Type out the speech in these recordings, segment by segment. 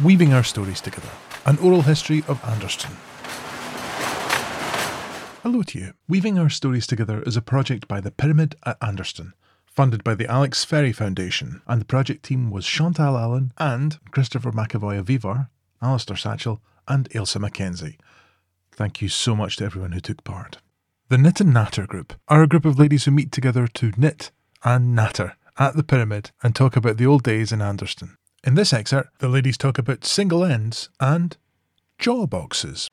Weaving Our Stories Together, an oral history of Anderston. Hello to you. Weaving Our Stories Together is a project by the Pyramid at Anderston, funded by the Alex Ferry Foundation, and the project team was Chantal Allen and Christopher McAvoy of Vivar, Alistair Satchell and Ailsa Mackenzie. Thank you so much to everyone who took part. The Knit and Natter Group are a group of ladies who meet together to knit and natter at the Pyramid and talk about the old days in Anderston. In this excerpt, the ladies talk about single ends and jaw boxes.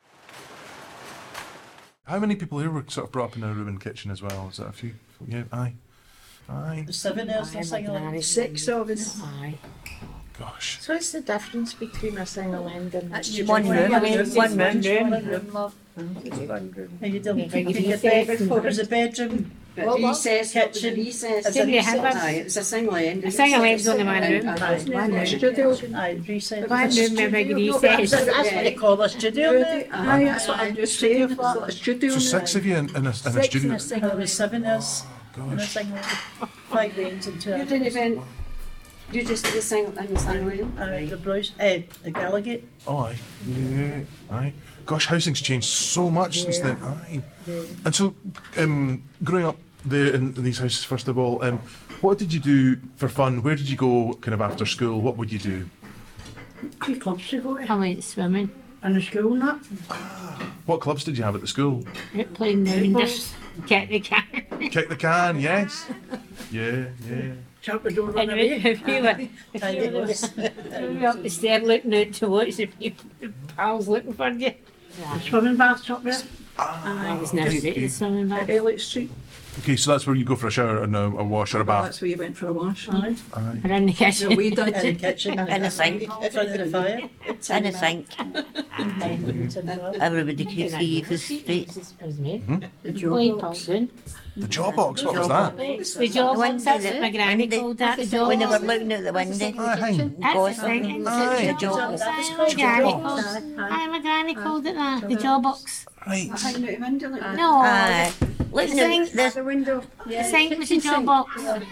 How many people here were sort of brought up in a room and kitchen as well? Is that a few? Yeah, aye. 7 is a single end. 6 of us. Aye. Gosh. So what's the difference between a single end and One room. One room. Love. room. Are you doing there's a bedroom, Recess, kitchen, recess. Is it It was a single end. A single end's only one room. One room. Studio. aye, recess. One room with a big recess. That's what they call a studio. Aye, that's what I'm just saying. It's like a studio. So 6 of you in a studio? There was 7 is in a Gosh. single end. 5 rooms and 2 You didn't even. You just did a single in the single room. the Bruce, the Gallagher. Oh, aye. Yeah, aye. Gosh, housing's changed so much since then. Aye. And so, growing up there in these houses, first of all, what did you do for fun? Where did you go kind of after school? What would you do? 2 clubs to go to. I went swimming, In the school and that. What clubs did you have at the school? playing rounders, kick the can. Kick the can, yes. Yeah. Shut the door And on the if you were up the stairs looking out to watch if your pals looking for you. swimming baths up there. I was never at the swimming bath. At Elliot Street. Okay, so that's where you go for a shower and a wash or a bath. That's where you went for a wash. Aye. Aye. Or in the kitchen. We done In the kitchen. In a sink. In front of the fire. In a sink. Everybody could see the streets. It was me. the Playing job box. Paulson. The jaw box, what was that? The jaw box, that's what my granny called that. The jaw When they were box. looking out the window. Aye. That's the thing. Aye. The jaw box. My granny called it that. The jaw box. Right. Hanging out the window like that. No. Aye. Looking Sink. at The window. The sink was the jaw box.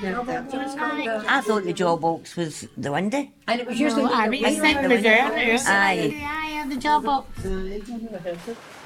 I thought the jaw box was the window. And it was No, usually I mean, the sink was there. Aye. Aye, the jaw box. I've never heard it.